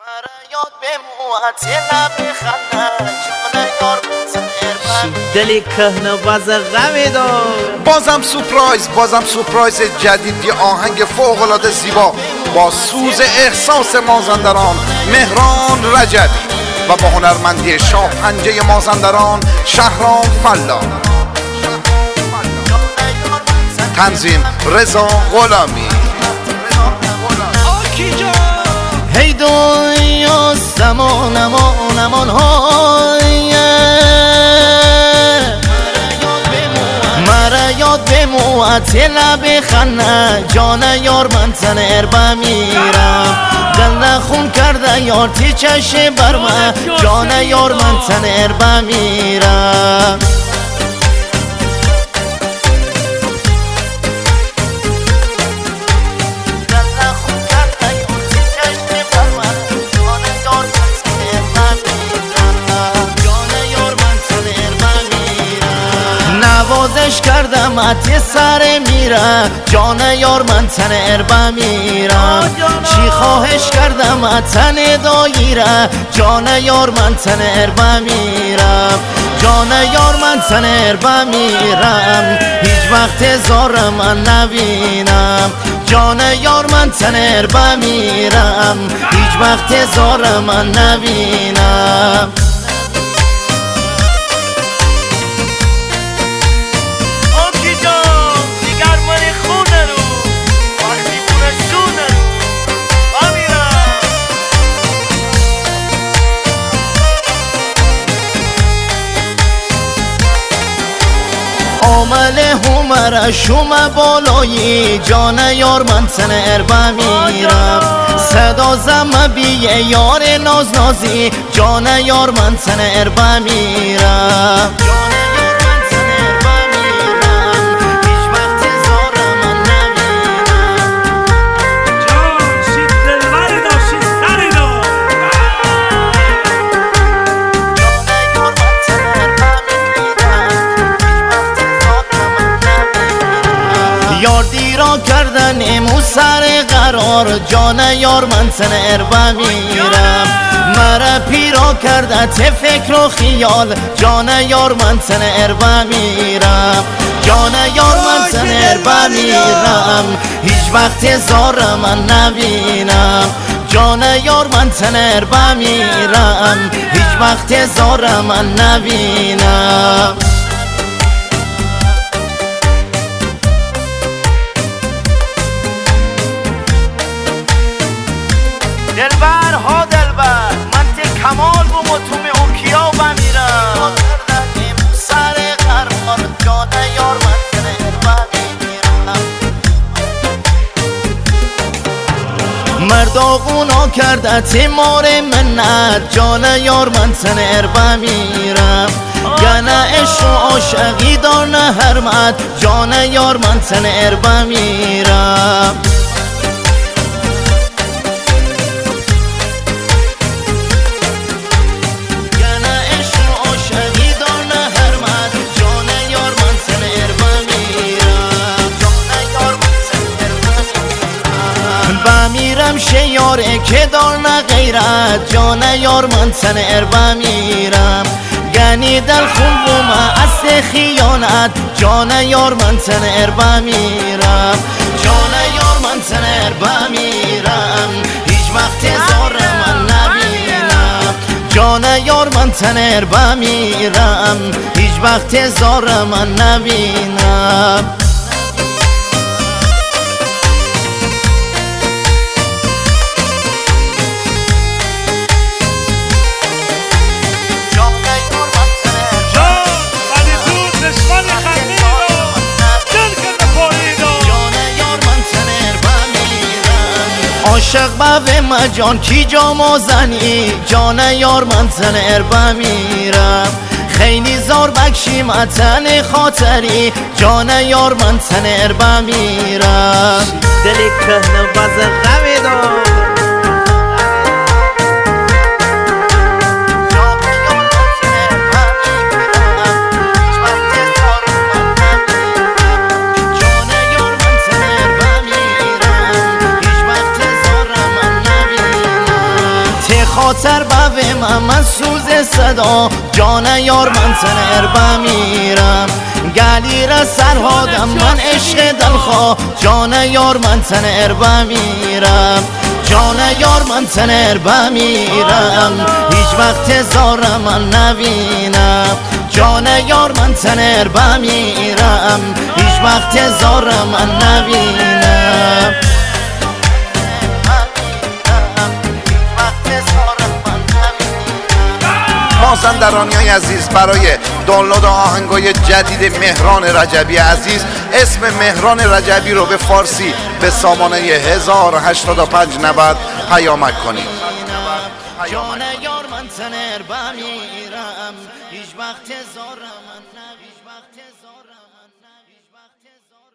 دلی کهنه باز غمی دار بازم سورپرایز جدید، یه آهنگ فوق‌العاده زیبا با سوز احساس مازندران مهران رجبی و با هنرمندی شاه پنجه مازندران شهرام فلا. تنظیم رضا غلامی. هی دنیا زمان امان های مرا یاد بمو اتلا بخنه جان یار من تن اربا میرم دل نخون کرده یار تی چشه بر من جان یار من تن اربا میرم نوازش کردم ات سر میره جان یار من تن اربا میرم چی خواهش کردم اتن دایره جان یار من تن اربا میرم جان یار من تن اربا میرم هیچ وقت زار من نبینم جان یار من تن اربا میرم هیچ وقت زار من نبینم عامل همرا شما بالایی جان یار من تن اربا میرم صدا زم بیه یار نازی جان یار من تن اربا میرم یار دیرا کردن امو سر قرار جان یار من تن اربا میرم مرا پیرا کرده ته فکر و خیال جان یار من تن اربا میرم جان یار من تن اربا میرم هیچ وقت زار من نبینم جان یار من تن اربا میرم هیچ وقت زار من نبینم دلبر ها دلبر من تی کمال بوم و تو می اوکیا بمیرم سر قرار جان یار من تن اربا میرم مرداغونا کرده تیمار منت جان یار من تن اربا میرم گنه عشق و عاشقی دار نه حرمت جان یار من تن اربا میرم بمیرم شیاره که دار نه غیرت جان یار من تن اربا میرم گنی دل خون بوم از خیانت جان یار من تن اربا میرم جان یار من تن اربا میرم هیچ وقت زار من نبینم جان یار من تن اربا میرم هیچ وقت زار من نبینم عاشق به مجان کی جامو زنی جان یار من تن اربا میرم خیلی زار بکشی متن خاطری جان یار من تن اربا میرم دلی کهنه باز غمی دار خاطر به من سوز صدا جان یار من تنر بمیرم گلی را سرهادم من عشق دلخواه جان یار من تنر بمیرم جان یار من تنر بمیرم هیچ وقت زار من نبینم جان یار من تنر بمیرم هیچ وقت زار من نبینم مازندرانیای عزیز، برای دانلود آهنگای جدید مهران رجبی عزیز اسم مهران رجبی رو به فارسی به سامانه 108590 پیامک کنید. جان یار من تنر بمیرم هیچ وقت زارم